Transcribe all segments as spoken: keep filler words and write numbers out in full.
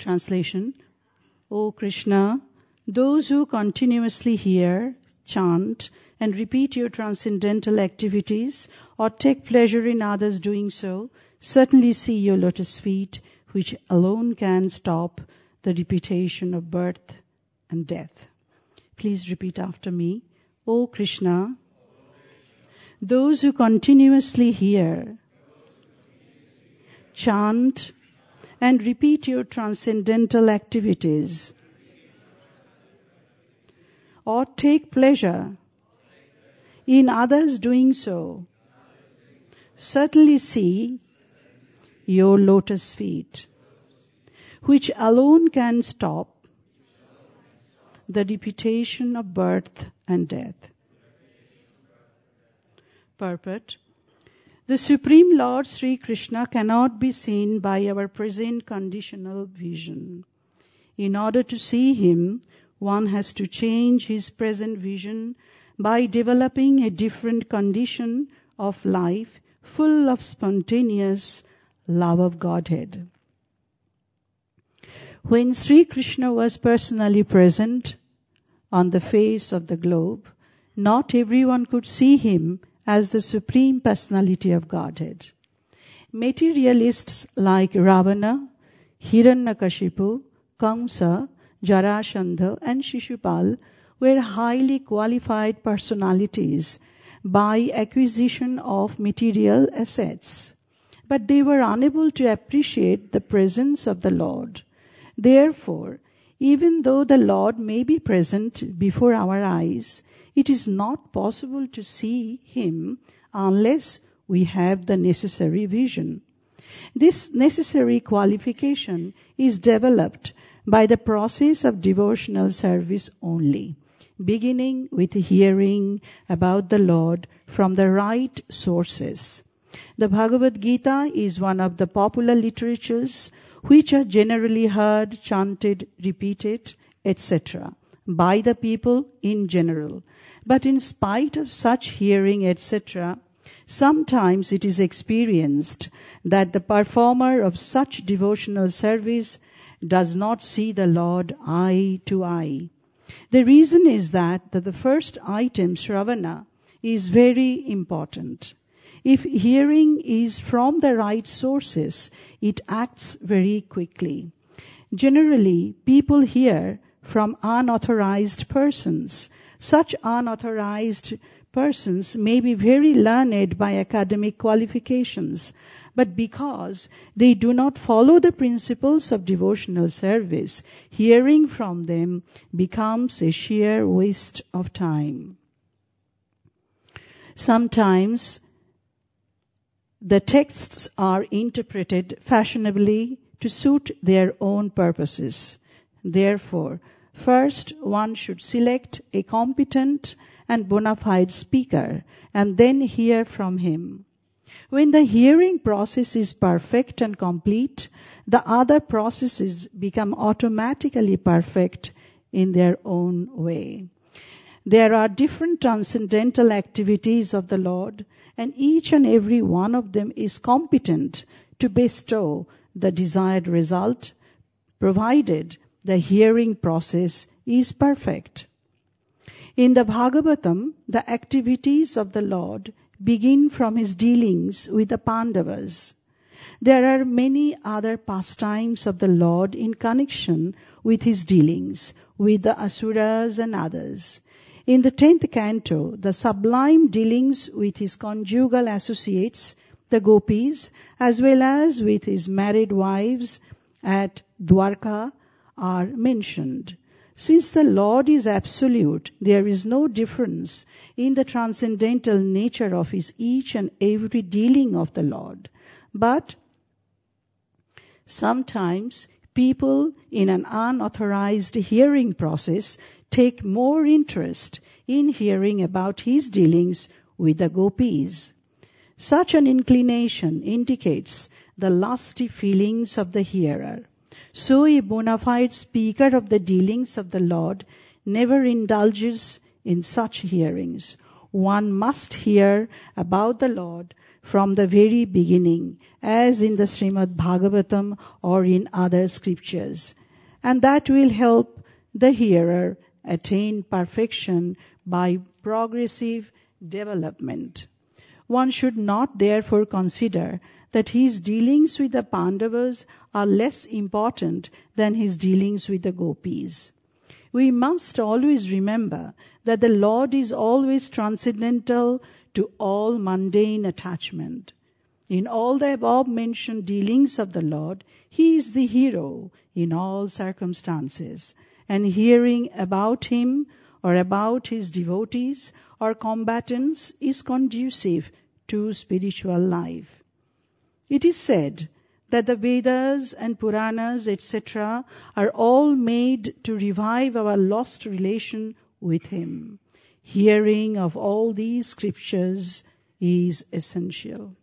Translation. O Krishna, those who continuously hear, chant, and repeat your transcendental activities or take pleasure in others doing so, certainly see your lotus feet, which alone can stop the repetition of birth and death. Please repeat after me. O Krishna, those who continuously hear, chant, and repeat your transcendental activities, or take pleasure in others doing so, certainly see your lotus feet, which alone can stop the repetition of birth and death. Purport. The Supreme Lord Sri Krishna cannot be seen by our present conditional vision. In order to see him, one has to change his present vision by developing a different condition of life full of spontaneous love of Godhead. When Sri Krishna was personally present on the face of the globe, not everyone could see him as the Supreme Personality of Godhead. Materialists like Ravana, Hiranyakashipu, Kamsa, Jarasandha, and Shishupal were highly qualified personalities by acquisition of material assets. But they were unable to appreciate the presence of the Lord. Therefore, even though the Lord may be present before our eyes, it is not possible to see him unless we have the necessary vision. This necessary qualification is developed by the process of devotional service only, beginning with hearing about the Lord from the right sources. The Bhagavad Gita is one of the popular literatures which are generally heard, chanted, repeated, et cetera by the people in general. But in spite of such hearing, et cetera, sometimes it is experienced that the performer of such devotional service does not see the Lord eye to eye. The reason is that the first item, Shravana, is very important. If hearing is from the right sources, it acts very quickly. Generally, people hear from unauthorized persons. Such unauthorized persons may be very learned by academic qualifications, but because they do not follow the principles of devotional service, hearing from them becomes a sheer waste of time. Sometimes the texts are interpreted fashionably to suit their own purposes. Therefore, first one should select a competent and bona fide speaker and then hear from him. When the hearing process is perfect and complete, the other processes become automatically perfect in their own way. There are different transcendental activities of the Lord, and each and every one of them is competent to bestow the desired result, provided the hearing process is perfect. In the Bhagavatam, the activities of the Lord begin from his dealings with the Pandavas. There are many other pastimes of the Lord in connection with his dealings with the Asuras and others. In the tenth canto, the sublime dealings with his conjugal associates, the gopis, as well as with his married wives at Dwarka, are mentioned. Since the Lord is absolute, there is no difference in the transcendental nature of his each and every dealing of the Lord. But sometimes people in an unauthorized hearing process take more interest in hearing about his dealings with the gopis. Such an inclination indicates the lusty feelings of the hearer. So a bona fide speaker of the dealings of the Lord never indulges in such hearings. One must hear about the Lord from the very beginning, as in the Srimad Bhagavatam or in other scriptures. And that will help the hearer attain perfection by progressive development. One should not therefore consider that his dealings with the Pandavas are less important than his dealings with the gopis. We must always remember that the Lord is always transcendental to all mundane attachment. In all the above-mentioned dealings of the Lord, he is the hero in all circumstances, and hearing about him or about his devotees or combatants is conducive to spiritual life. It is said that the Vedas and Puranas, et cetera, are all made to revive our lost relation with him. Hearing of all these scriptures is essential.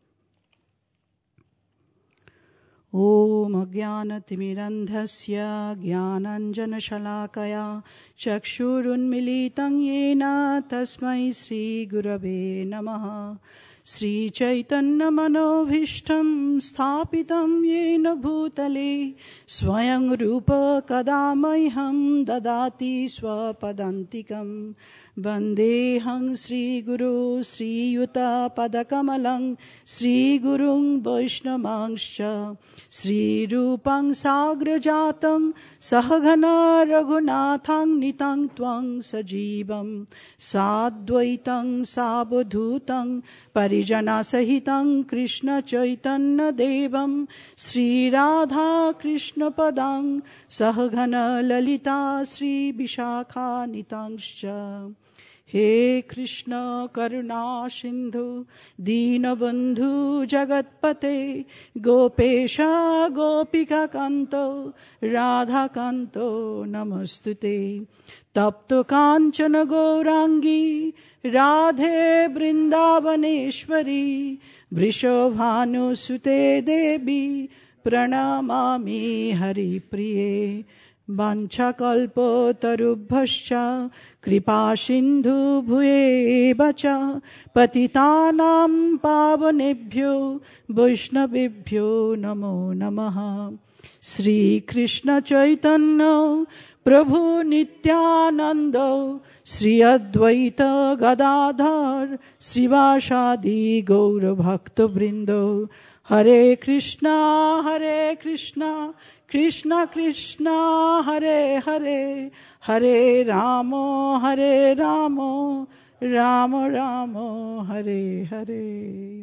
Om Ajnanatirmirandhasya Jnananjanashalakaya Chakshurunmilitam Yena Tasmai Sri Gurave Namaha. Sri Chaitanya Manobhishtam Sthapitam Yena Bhutale Swayam Rupa Kadamaiham Dadati Swapadantikam Vandehang Sri Guru Sri Yuta Padakamalang Sri Gurung Vaishnavangscha Sri Rupang Sagrajatang Sahagana Raghunathang Nitang Twang Sajivam Sadvaitang Sabodhutang Parijana Sahitang Krishna Chaitanya Devam Sri Radha Krishna Padang Sahagana Lalita Sri Vishakha Nitangscha. He Krishna Karuna Sindhu Deenabandhu Jagatpate Gopesha Gopika Kanto Radha Kanto Namastute Tapto Kanchana Gaurangi Radhe Vrindavaneshwari Vrishabhanu Sute Devi Pranamami Hari Priye Vancha kalpo tarubhascha kripa sindhu bhuye bacha patitanam pavanebhyo vaishnavebhyo namo namaha. Sri Krishna Chaitanya Prabhu Nityananda Sri Advaita Gadadhar Srivasadi Gaura Bhakta Brindo. Hare Krishna, Hare Krishna, Krishna Krishna, Hare Hare, Hare Rama, Hare Rama, Rama Rama, Hare Hare.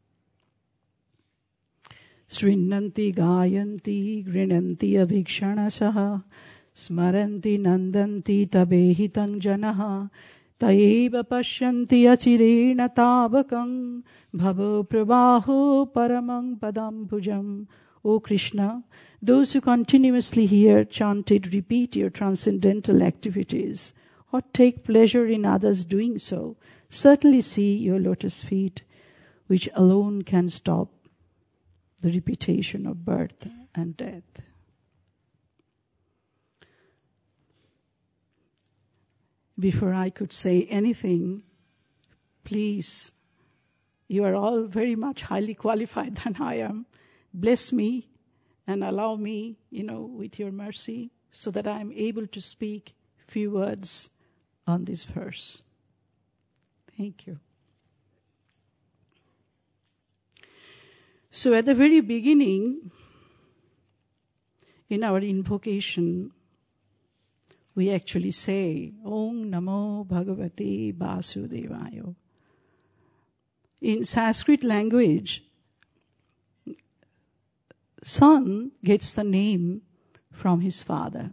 Srinanti gayanti grinanti abhikshanasaha smaranti nandanti tabehitam janaha Taiva pashyanti achirena tabakam bhavo prabaho paramang padam bhujam. O Krishna, those who continuously hear, chanted, repeat your transcendental activities, or take pleasure in others doing so, certainly see your lotus feet, which alone can stop the repetition of birth and death. Before I could say anything, please, you are all very much highly qualified than I am. Bless me and allow me, you know, with your mercy, so that I am able to speak few words on this verse. Thank you. So at the very beginning, in our invocation, we actually say, Om Namo Bhagavate Vasudevaya. In Sanskrit language, son gets the name from his father.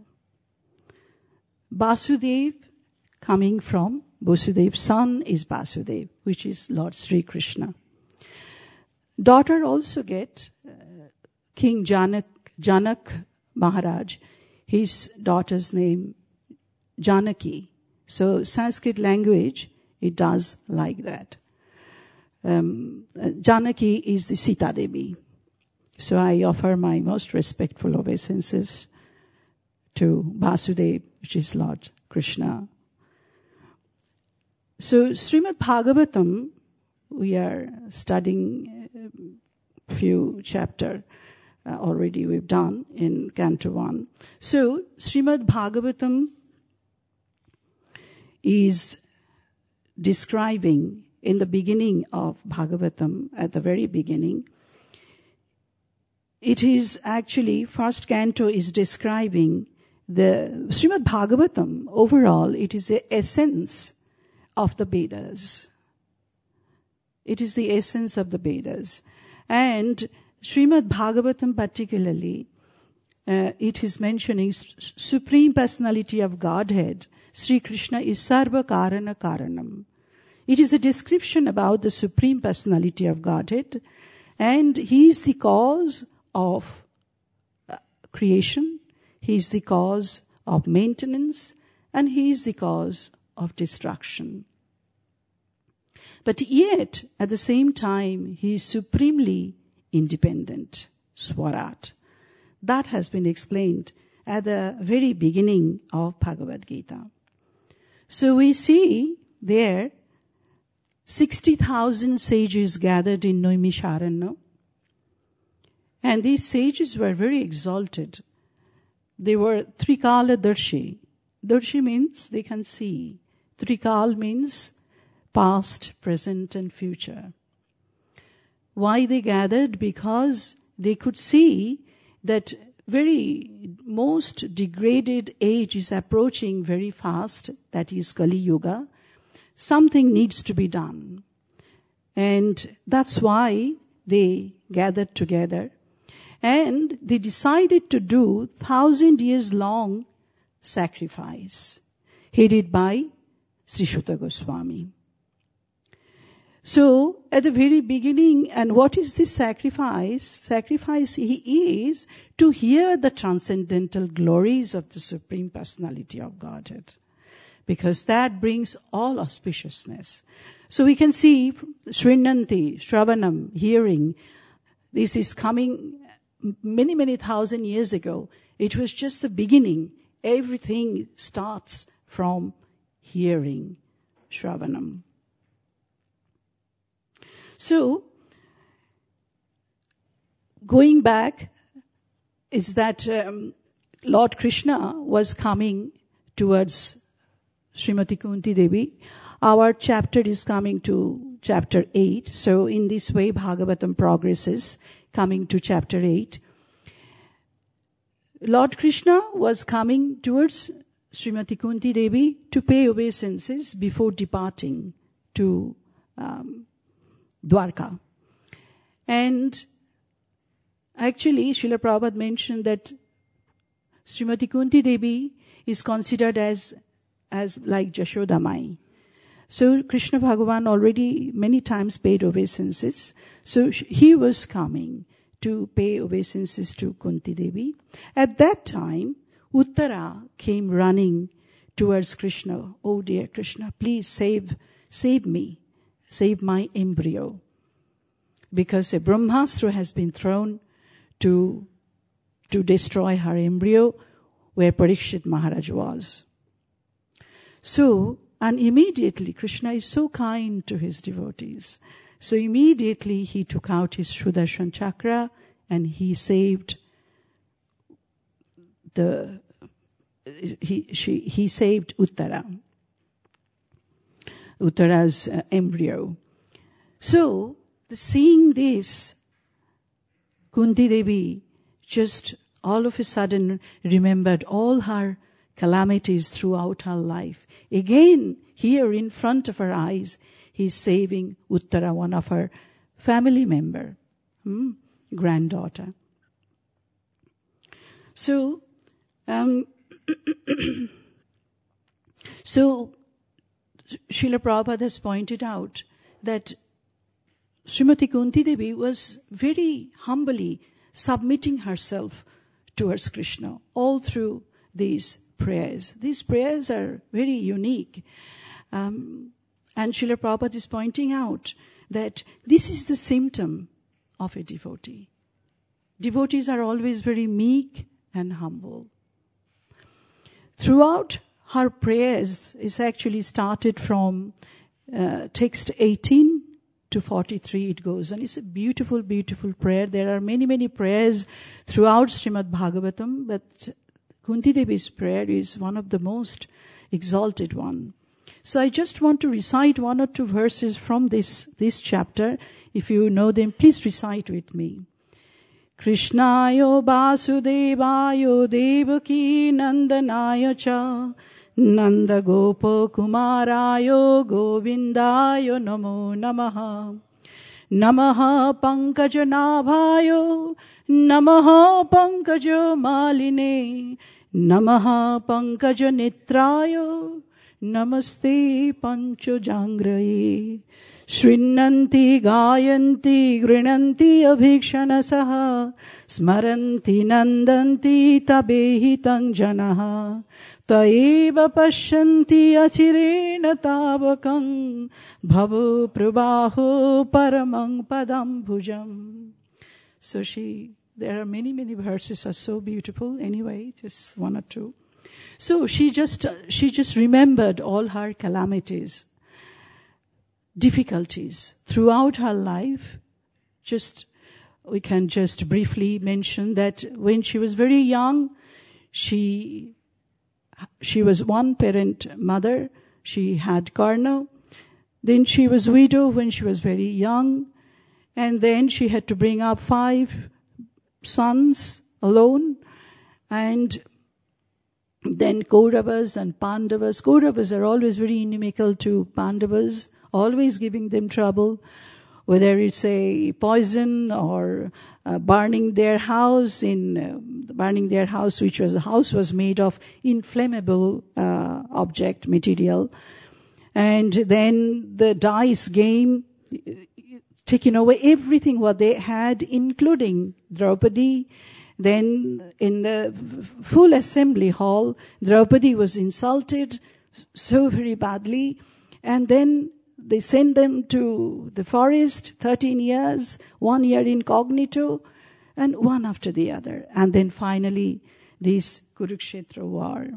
Vasudev coming from Vasudev's son is Vasudev, which is Lord Sri Krishna. Daughter also get uh, King Janak, Janak Maharaj, his daughter's name Janaki. So Sanskrit language, it does like that. Um, Janaki is the Sita Devi. So I offer my most respectful obeisances to Vasudeva, which is Lord Krishna. So Srimad Bhagavatam we are studying a few chapter uh, already we've done in Canto one. So, Srimad Bhagavatam is describing in the beginning of Bhagavatam, at the very beginning, it is actually, first canto is describing the Srimad Bhagavatam. Overall, it is the essence of the Vedas. It is the essence of the Vedas. And Srimad Bhagavatam particularly, uh, it is mentioning s- Supreme Personality of Godhead. Sri Krishna is Sarva Karana Karanam. It is a description about the Supreme Personality of Godhead, and He is the cause of uh, creation, He is the cause of maintenance, and He is the cause of destruction. But yet, at the same time, He is supremely independent, Swarat. That has been explained at the very beginning of Bhagavad Gita. So we see there sixty thousand sages gathered in Naimisharanya. And these sages were very exalted. They were Trikala Darshi. Darshi means they can see. Trikal means past, present, and future. Why they gathered? Because they could see that very most degraded age is approaching very fast, that is Kali Yuga. Something needs to be done. And that's why they gathered together. And they decided to do thousand years long sacrifice, headed by Sri Shuta Goswami. So, at the very beginning, and what is this sacrifice? Sacrifice he is to hear the transcendental glories of the Supreme Personality of Godhead, because that brings all auspiciousness. So we can see Shrinanti, Shravanam, hearing, this is coming many, many thousand years ago. It was just the beginning. Everything starts from hearing, Shravanam. So, going back is that um, Lord Krishna was coming towards Srimati Kunti Devi. Our chapter is coming to chapter eight. So in this way, Bhagavatam progresses, coming to chapter eight. Lord Krishna was coming towards Srimati Kunti Devi to pay obeisances before departing to um, Dwarka. And actually, Srila Prabhupada mentioned that Srimati Kunti Devi is considered as as like Jashoda Mai. So Krishna Bhagavan already many times paid obeisances. So he was coming to pay obeisances to Kunti Devi. At that time, Uttara came running towards Krishna. Oh dear Krishna, please save, save me, save my embryo. Because a Brahmastra has been thrown to, to destroy her embryo where Parikshit Maharaj was. So, and immediately Krishna is so kind to his devotees. So immediately he took out his Sudarshan Chakra and he saved the, he, she, he saved Uttara. Uttara's uh, embryo. So, seeing this, Kunti Devi just all of a sudden remembered all her calamities throughout her life. Again, here in front of her eyes, he's saving Uttara, one of her family member, hmm, granddaughter. So, um, so Srila Prabhupada has pointed out that Srimati Kunti Devi was very humbly submitting herself towards Krishna all through these prayers. These prayers are very unique. Um, and Srila Prabhupada is pointing out that this is the symptom of a devotee. Devotees are always very meek and humble. Throughout her prayers is actually started from uh, text eighteen to forty-three it goes. And it's a beautiful, beautiful prayer. There are many, many prayers throughout Srimad Bhagavatam, but Kunti Devi's prayer is one of the most exalted one. So I just want to recite one or two verses from this, this chapter. If you know them, please recite with me. Krishnayo Vasudevayo Devaki Nandanayo Cha Nanda Gopa Kumarayo Govindayo Namo Namaha Namaha Pankajanabhayo Namaha Pankajamaline Namaha Pankajanitrayo Namaste Panchajangraye Shrinnanti Gayanti Grinanti Abhikshanasaha Smaranti Nandanti Tabehitang Janaha Taeva Pashyanti Achirena Tavakam Bhavo Prabhaho Paramang Padam Bhujam. So she, there are many, many verses are so beautiful. Anyway, just one or two. So she just, she just remembered all her calamities, difficulties throughout her life. Just, we can just briefly mention that when she was very young, she, she was one parent mother. She had Karna. Then she was widow when she was very young. And then she had to bring up five sons alone. And then Kauravas and Pandavas. Kauravas are always very inimical to Pandavas, always giving them trouble, whether it's a poison or uh, burning their house in uh, burning their house, which was the house was made of inflammable uh, object material, and then the dice game, taking away everything what they had, including Draupadi. Then in the full assembly hall, Draupadi was insulted so very badly. And then they sent them to the forest, thirteen years, one year incognito, and one after the other. And then finally, this Kurukshetra war.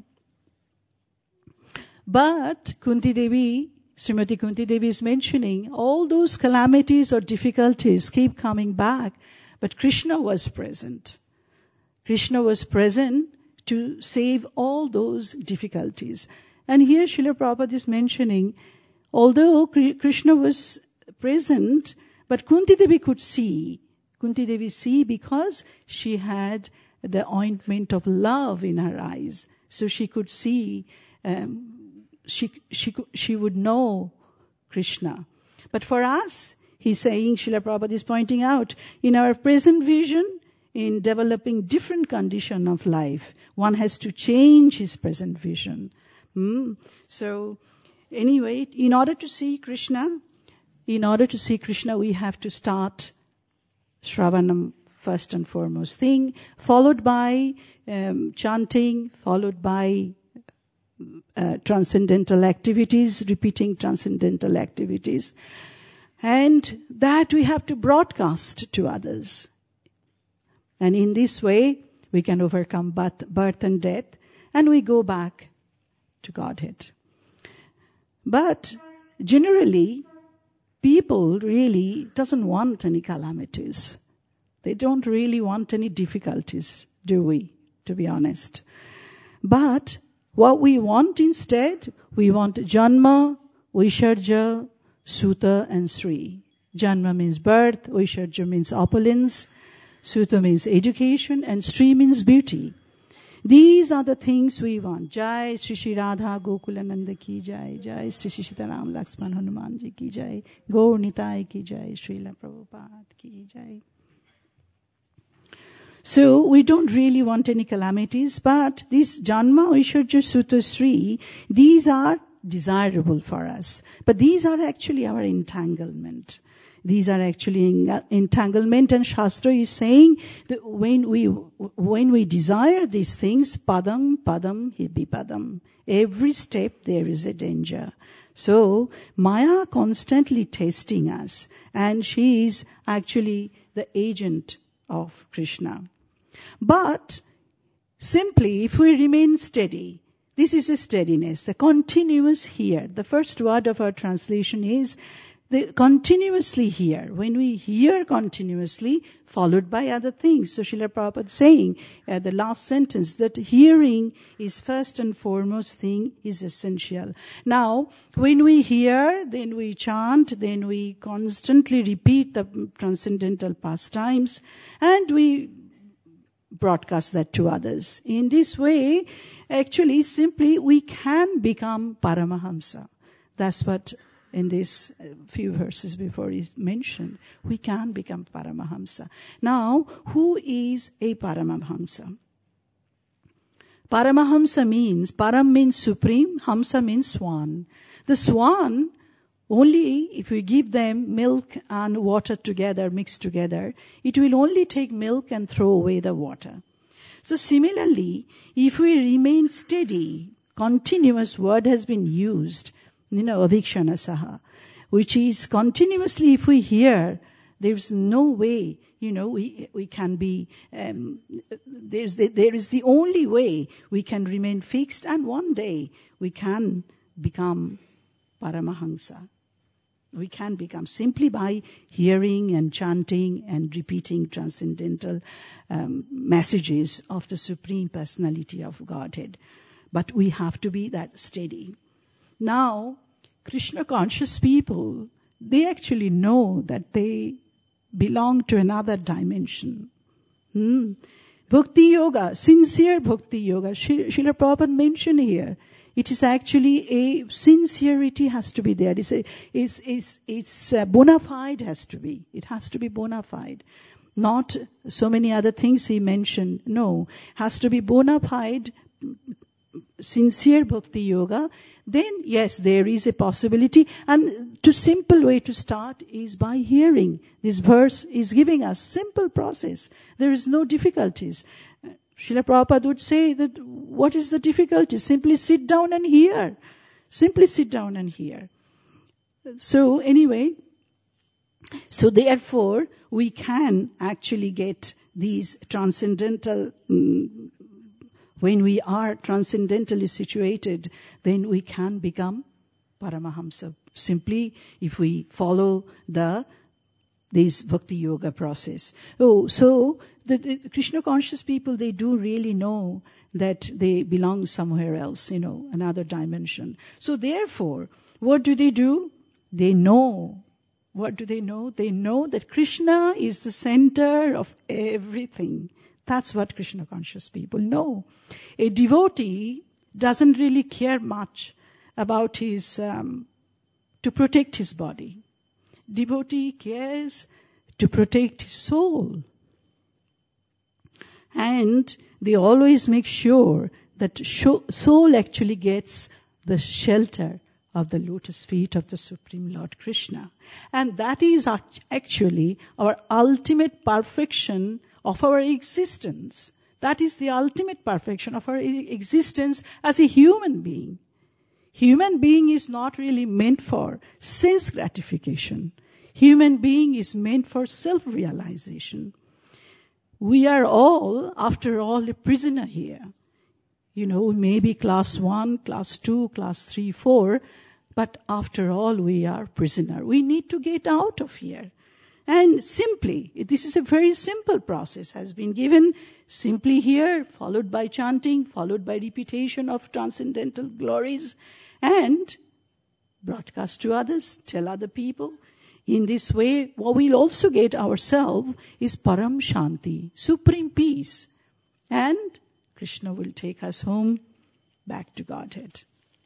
But Kunti Devi, Srimati Kunti Devi is mentioning all those calamities or difficulties keep coming back, but Krishna was present. Krishna was present to save all those difficulties. And here Srila Prabhupada is mentioning, although Krishna was present, but Kunti Devi could see. Kunti Devi see because she had the ointment of love in her eyes. So she could see, um, she, she, she would know Krishna. But for us, he's saying, Srila Prabhupada is pointing out, in our present vision, in developing different condition of life, one has to change his present vision. Hmm? So, anyway, in order to see Krishna, in order to see Krishna, we have to start Shravanam first and foremost thing, followed by um, chanting, followed by uh, transcendental activities, repeating transcendental activities. And that we have to broadcast to others. And in this way, we can overcome birth, birth and death, and we go back to Godhead. But generally, people really doesn't want any calamities. They don't really want any difficulties, do we, to be honest? But what we want instead, we want Janma, Vaisharja, Suta, and Sri. Janma means birth, Vaisharja means opulence, Suta means education, and Sri means beauty. These are the things we want. Jai Shri Shri Radha Gokulananda ki jai. Jai Shri Shri Sitaram Lakshman Hanuman ji ki jai. Gaur Nitai ki jai. Srila Prabhupada ki jai. So we don't really want any calamities, but this Janma, Vaisharja, Suta, Sri, these are desirable for us. But these are actually our entanglement. These are actually entanglement, and Shastra is saying that when we when we desire these things, padam padam hidhi padam. Every step there is a danger. So Maya constantly testing us, and she is actually the agent of Krishna. But simply, if we remain steady, this is a steadiness, the continuous here. The first word of our translation is they continuously hear. When we hear continuously, followed by other things. So Srila Prabhupada saying at the last sentence that hearing is first and foremost thing, is essential. Now, when we hear, then we chant, then we constantly repeat the transcendental pastimes, and we broadcast that to others. In this way, actually, simply we can become Paramahamsa. That's what in these few verses before is mentioned. We can become Paramahamsa. Now, who is a Paramahamsa? Paramahamsa means, Param means supreme, Hamsa means swan. The swan, only if we give them milk and water together, mixed together, it will only take milk and throw away the water. So similarly, if we remain steady, continuous word has been used, you know, avikshana saha, which is continuously, if we hear, there's no way, you know, we we can be, um, there's the, there is the only way we can remain fixed, and one day we can become Paramahamsa. We can become simply by hearing and chanting and repeating transcendental um, messages of the Supreme Personality of Godhead. But we have to be that steady. Now, Krishna conscious people, they actually know that they belong to another dimension. Hmm. Bhakti yoga, sincere bhakti yoga, Srila Prabhupada mentioned here. It is actually a sincerity has to be there. It's a, it's, it's, it's uh, bona fide has to be. It has to be bona fide. Not so many other things he mentioned. No. Has to be bona fide, sincere bhakti yoga. Then, yes, there is a possibility. And the simple way to start is by hearing. This verse is giving us simple process. There is no difficulties. Srila Prabhupada would say that what is the difficulty? Simply sit down and hear. Simply sit down and hear. So anyway, so therefore we can actually get these transcendental, um, when we are transcendentally situated, then we can become Paramahamsa. Simply if we follow the this bhakti yoga process. Oh, so the, the Krishna conscious people, they do really know that they belong somewhere else, you know, another dimension. So therefore, what do they do? They know. What do they know? They know that Krishna is the center of everything. That's what Krishna conscious people know. A devotee doesn't really care much about his, um, to protect his body. Devotee cares to protect his soul. And they always make sure that soul actually gets the shelter of the lotus feet of the Supreme Lord Krishna. And that is actually our ultimate perfection of our existence. That is the ultimate perfection of our existence as a human being. Human being is not really meant for sense gratification. Human being is meant for self-realization. We are all, after all, a prisoner here. You know, maybe class one, class two, class three, four, but after all, we are prisoner. We need to get out of here. And simply, this is a very simple process, has been given simply here, followed by chanting, followed by repetition of transcendental glories, and broadcast to others, tell other people. In this way, what we'll also get ourselves is Param Shanti, supreme peace. And Krishna will take us home back to Godhead.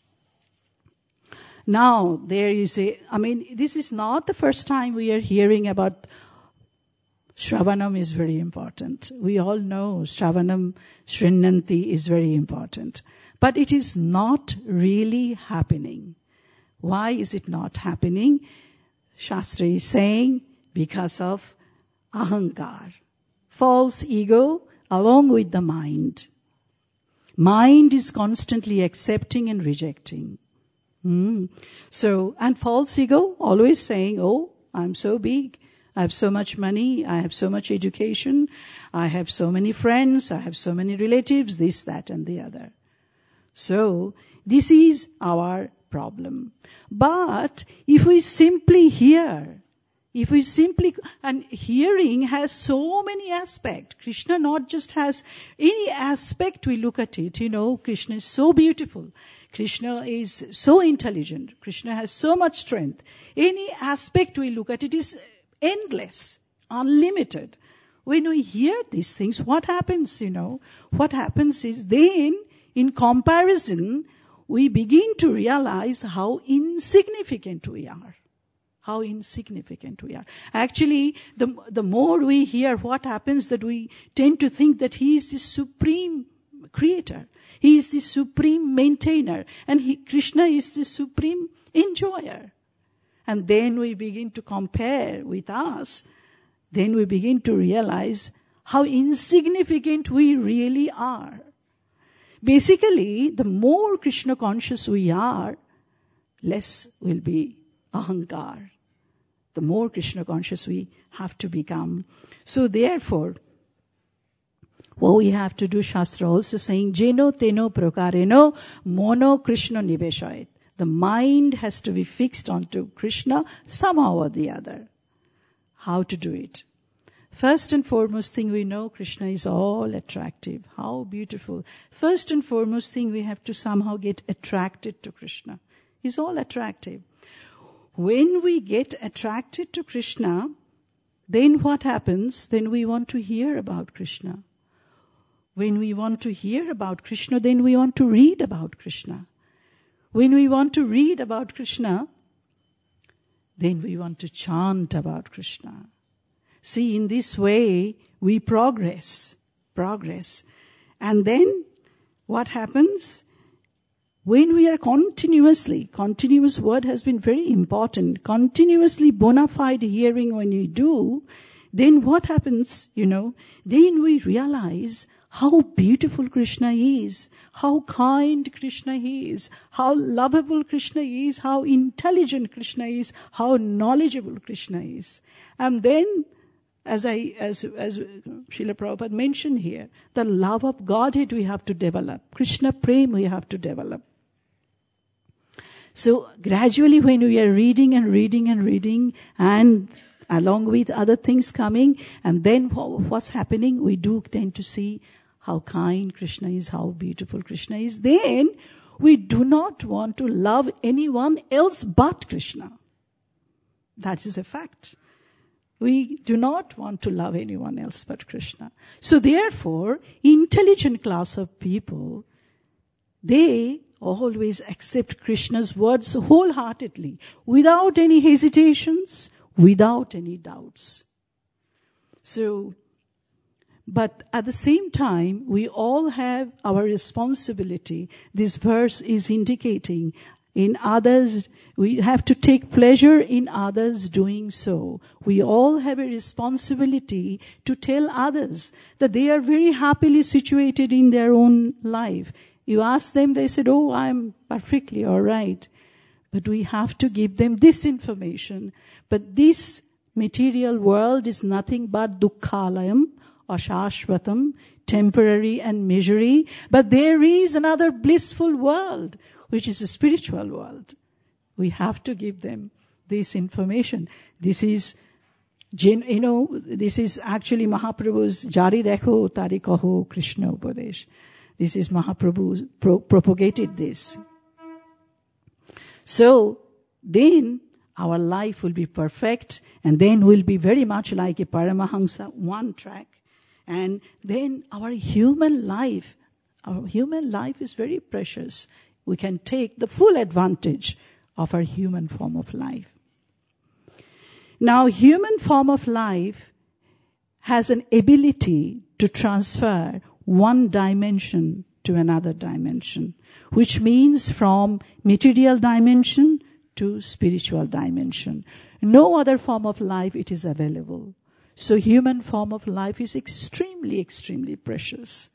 Now, there is a, I mean, this is not the first time we are hearing about Shravanam is very important. We all know Shravanam, Shrinnanti is very important. But it is not really happening. Why is it not happening? Shastra is saying because of ahankar, false ego along with the mind. Mind is constantly accepting and rejecting. Mm. So, and false ego always saying, oh, I'm so big. I have so much money. I have so much education. I have so many friends. I have so many relatives, this, that, and the other. So, this is our problem. But if we simply hear, if we simply, and hearing has so many aspects. Krishna not just has any aspect we look at it, you know, Krishna is so beautiful. Krishna is so intelligent. Krishna has so much strength. Any aspect we look at it is endless, unlimited. When we hear these things, what happens, you know? What happens is then, in comparison, we begin to realize how insignificant we are. How insignificant we are. Actually, the, the more we hear, what happens that we tend to think that He is the supreme creator. He is the supreme maintainer. And he, Krishna is the supreme enjoyer. And then we begin to compare with us. Then we begin to realize how insignificant we really are. Basically, the more Krishna conscious we are, less will be ahankar. The more Krishna conscious we have to become. So therefore, what we have to do, Shastra also saying, Jeno teno prakareno mono Krishna niveshayet. The mind has to be fixed onto Krishna somehow or the other. How to do it? First and foremost thing, we know Krishna is all attractive. How beautiful. First and foremost thing, we have to somehow get attracted to Krishna. He's all attractive. When we get attracted to Krishna, then what happens? Then we want to hear about Krishna. When we want to hear about Krishna, then we want to read about Krishna. When we want to read about Krishna, then we want to chant about Krishna. See, in this way, we progress, progress. And then, what happens? When we are continuously, continuous word has been very important, continuously bona fide hearing when we do, then what happens, you know, then we realize how beautiful Krishna is, how kind Krishna is, how lovable Krishna is, how intelligent Krishna is, how knowledgeable Krishna is. And then, as I, as, as Srila Prabhupada mentioned here, the love of Godhead we have to develop. Krishna Prem we have to develop. So gradually when we are reading and reading and reading and along with other things coming, and then what's happening, we do tend to see how kind Krishna is, how beautiful Krishna is. Then we do not want to love anyone else but Krishna. That is a fact. We do not want to love anyone else but Krishna. So therefore, intelligent class of people, they always accept Krishna's words wholeheartedly, without any hesitations, without any doubts. So, but at the same time, we all have our responsibility. This verse is indicating in others, we have to take pleasure in others doing so. We all have a responsibility to tell others that they are very happily situated in their own life. You ask them, they said, oh, I'm perfectly all right. But we have to give them this information. But this material world is nothing but dukkhalayam, ashashvatam, temporary and misery. But there is another blissful world, which is a spiritual world. We have to give them this information. This is, you know, this is actually Mahaprabhu's Jari Dekho Tari Kaho Krishna Upadesh. This is Mahaprabhu pro- propagated this. So then our life will be perfect, and then we'll be very much like a Paramahamsa, one track. And then our human life, our human life is very precious. We can take the full advantage of our human form of life. Now, human form of life has an ability to transfer one dimension to another dimension, which means from material dimension to spiritual dimension. No other form of life it is available. So human form of life is extremely, extremely precious.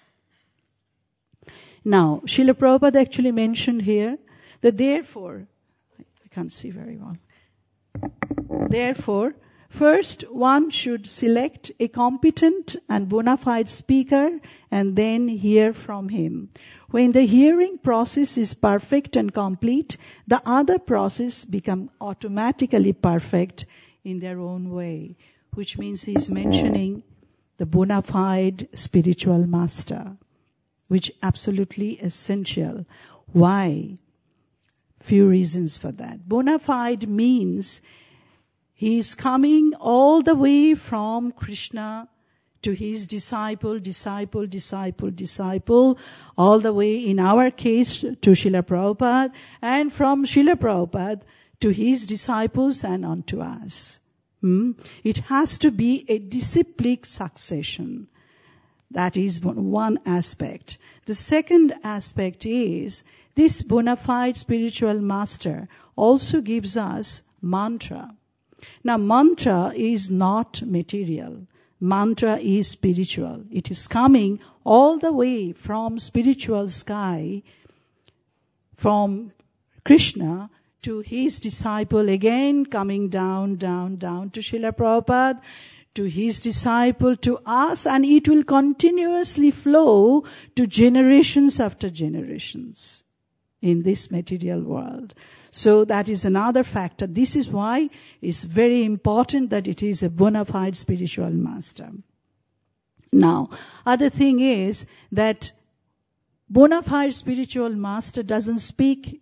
Now, Srila Prabhupada actually mentioned here that therefore, I can't see very well. Therefore, First, one should select a competent and bona fide speaker and then hear from him. When the hearing process is perfect and complete, the other process become automatically perfect in their own way, which means he's mentioning the bona fide spiritual master, which absolutely essential. Why? Few reasons for that. Bona fide means he is coming all the way from Krishna to his disciple, disciple, disciple, disciple, all the way, in our case, to Srila Prabhupada, and from Srila Prabhupada to his disciples and on to us. Hmm? It has to be a disciplic succession. That is one aspect. The second aspect is this bona fide spiritual master also gives us mantra. Now, mantra is not material. Mantra is spiritual. It is coming all the way from spiritual sky, from Krishna to his disciple, again coming down, down, down to Srila Prabhupada, to his disciple, to us, and it will continuously flow to generations after generations in this material world. So that is another factor. This is why it's very important that it is a bona fide spiritual master. Now, other thing is that bona fide spiritual master doesn't speak.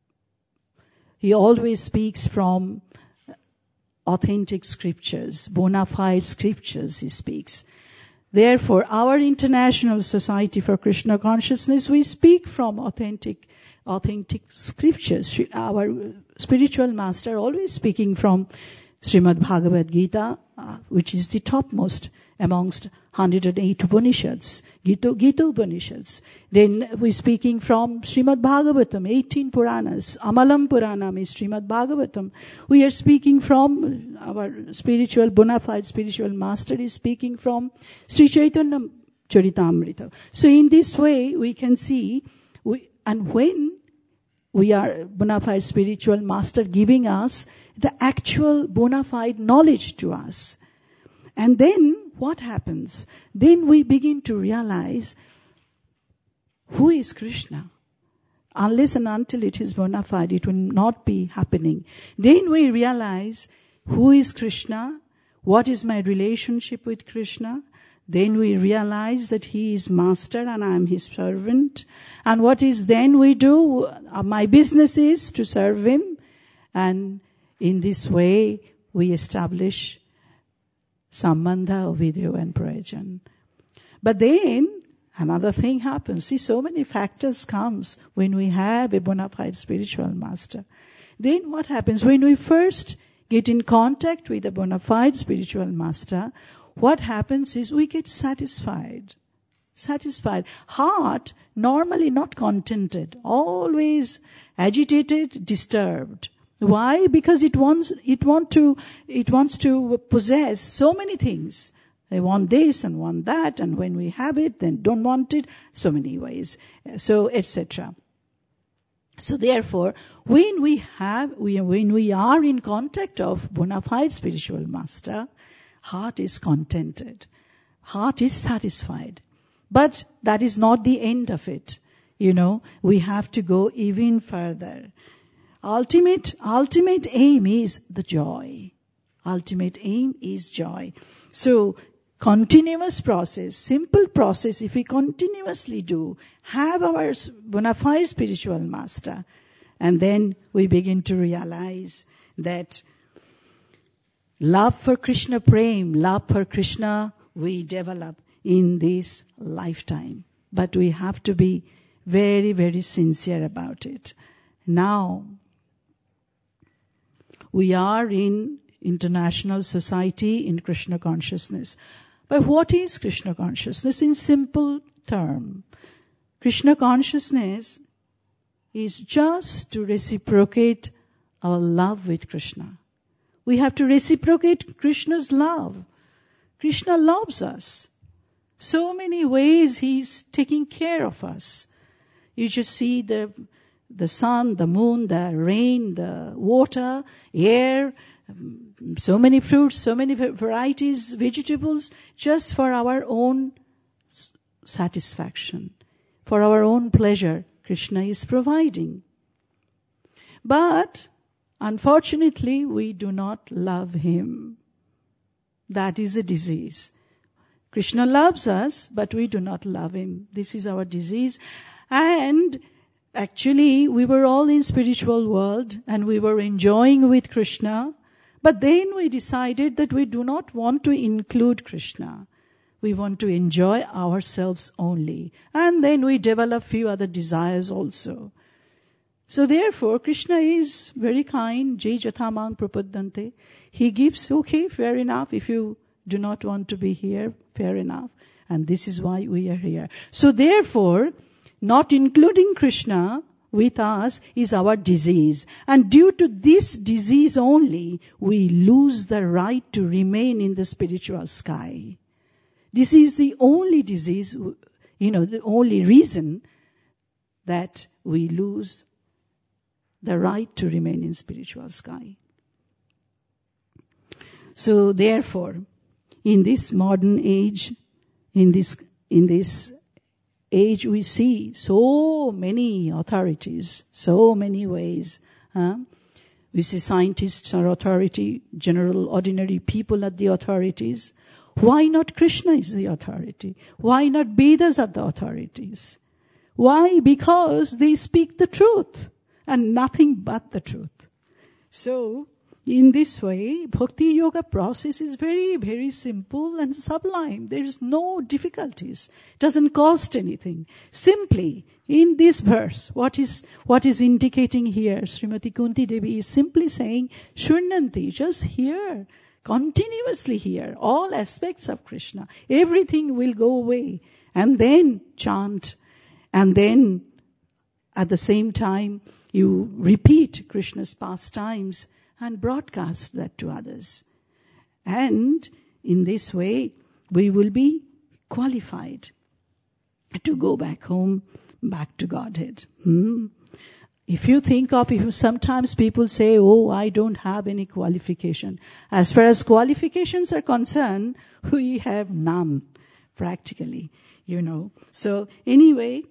He always speaks from authentic scriptures, bona fide scriptures he speaks. Therefore, our International Society for Krishna Consciousness, we speak from authentic authentic scriptures. Our spiritual master always speaking from Srimad Bhagavad Gita, uh, which is the topmost amongst one hundred eight Upanishads, Gita, Gita Upanishads. Then we're speaking from Srimad Bhagavatam, eighteen Puranas. Amalam Puranam is Srimad Bhagavatam. We are speaking from, our spiritual, bona fide spiritual master is speaking from Sri Chaitanya Charitamrita. So in this way, we can see, we, and when we are bona fide spiritual master giving us the actual bona fide knowledge to us. And then what happens? Then we begin to realize who is Krishna. Unless and until it is bona fide, it will not be happening. Then we realize who is Krishna, what is my relationship with Krishna. Then we realize that he is master and I am his servant. And what is then we do? Uh, my business is to serve him. And in this way, we establish Sambandha, Vidya and Prayojan. But then, another thing happens. See, so many factors comes when we have a bona fide spiritual master. Then what happens? When we first get in contact with a bona fide spiritual master, what happens is we get satisfied. Satisfied. Heart, normally not contented, always agitated, disturbed. Why? Because it wants, it want to, it wants to possess so many things. They want this and want that, and when we have it, then don't want it. So many ways. So, et cetera. So therefore, when we have, we, when we are in contact of bona fide spiritual master, heart is contented. Heart is satisfied. But that is not the end of it. You know, we have to go even further. Ultimate, ultimate aim is the joy. Ultimate aim is joy. So, continuous process, simple process, if we continuously do, have our bona fide spiritual master, and then we begin to realize that love for Krishna Prem, love for Krishna, we develop in this lifetime. But we have to be very, very sincere about it. Now, we are in International Society in Krishna Consciousness. But what is Krishna Consciousness in simple term? Krishna Consciousness is just to reciprocate our love with Krishna. We have to reciprocate Krishna's love. Krishna loves us. So many ways he's taking care of us. You just see the the sun, the moon, the rain, the water, air, um, so many fruits, so many varieties, vegetables, just for our own satisfaction, for our own pleasure. Krishna is providing. But unfortunately, we do not love him. That is a disease. Krishna loves us, but we do not love him. This is our disease. And actually, we were all in spiritual world and we were enjoying with Krishna. But then we decided that we do not want to include Krishna. We want to enjoy ourselves only. And then we develop few other desires also. So therefore, Krishna is very kind. Jai Jathamang Prapaddante. He gives, okay, fair enough. If you do not want to be here, fair enough. And this is why we are here. So therefore, not including Krishna with us is our disease. And due to this disease only, we lose the right to remain in the spiritual sky. This is the only disease, you know, the only reason that we lose the right to remain in spiritual sky. So therefore, in this modern age, in this, in this age we see so many authorities, so many ways. Huh? We see scientists are authority, general ordinary people are the authorities. Why not Krishna is the authority? Why not Vedas are the authorities? Why? Because they speak the truth and nothing but the truth. So, in this way, Bhakti Yoga process is very, very simple and sublime. There is no difficulties. It doesn't cost anything. Simply, in this verse, what is, what is indicating here, Srimati Kunti Devi is simply saying, Shurnanti, just hear, continuously hear all aspects of Krishna. Everything will go away. And then chant. And then, at the same time, you repeat Krishna's pastimes and broadcast that to others. And in this way, we will be qualified to go back home, back to Godhead. Hmm? If you think of, if sometimes people say, oh, I don't have any qualification. As far as qualifications are concerned, we have none, practically, you know. So anyway,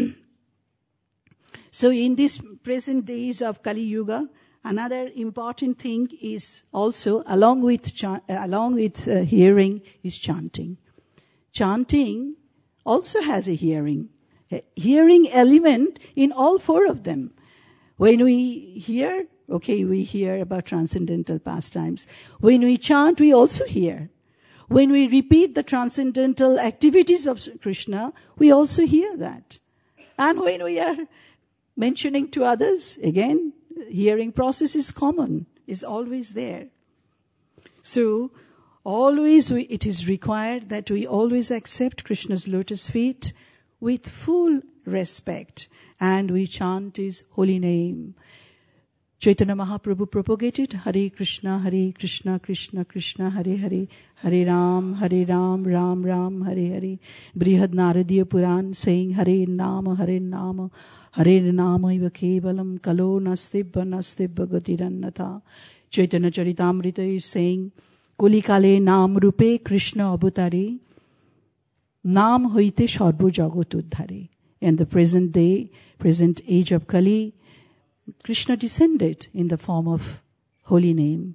so in these present days of Kali Yuga, another important thing is also, along with cha- along with uh, hearing, is chanting. Chanting also has a hearing, a hearing element in all four of them. When we hear, okay, we hear about transcendental pastimes. When we chant, we also hear. When we repeat the transcendental activities of Krishna, we also hear that. And when we are mentioning to others, again, hearing process is common, is always there. So, always we, it is required that we always accept Krishna's lotus feet with full respect, and we chant his holy name. Chaitanya Mahaprabhu propagated Hare Krishna, Hare Krishna, Krishna Krishna, Hare Hare, Hare Ram, Hare Ram, Ram Ram, Hare Hare. Brihad Naradiya Puran saying Hare Nama, Hare Nama, Hare Nama iva kevalam kalo nastibba nastibba gatirannatha. Chaitanya Charitamrita is saying Kolikale Nam Rupe Krishna Abutare Nam hoite sarva jagat uddhare. In the present day, present age of Kali, Krishna descended in the form of holy name.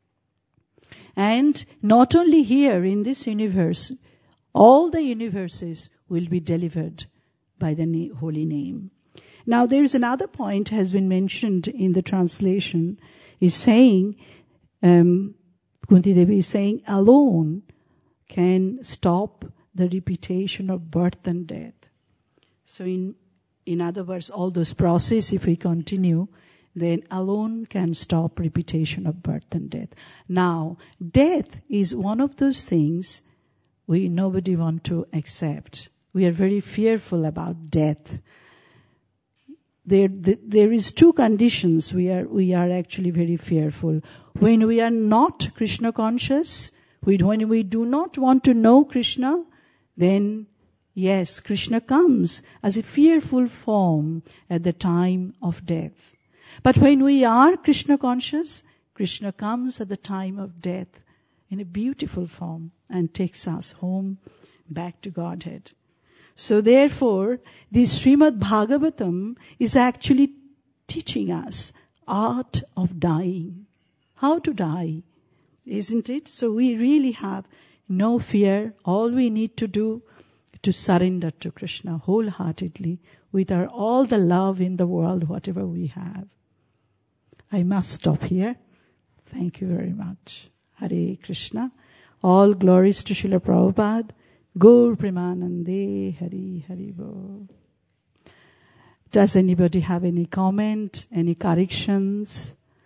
And not only here in this universe, all the universes will be delivered by the na- holy name. Now there is another point has been mentioned in the translation, is saying, um, Kunti Devi is saying, alone can stop the repetition of birth and death. So in In other words, all those processes, if we continue, then alone can stop repetition of birth and death. Now, death is one of those things we nobody want to accept. We are very fearful about death. There, there is two conditions we are we are actually very fearful. When we are not Krishna conscious, when we do not want to know Krishna, then yes, Krishna comes as a fearful form at the time of death. But when we are Krishna conscious, Krishna comes at the time of death in a beautiful form and takes us home back to Godhead. So therefore, the Srimad Bhagavatam is actually teaching us art of dying. How to die, isn't it? So we really have no fear. All we need to do is to surrender to Krishna wholeheartedly with our all the love in the world, whatever we have. I must stop here. Thank you very much. Hare Krishna. All glories to Srila Prabhupada. Gaur Premanande. Hari Hari Bo. Does anybody have any comment, any corrections?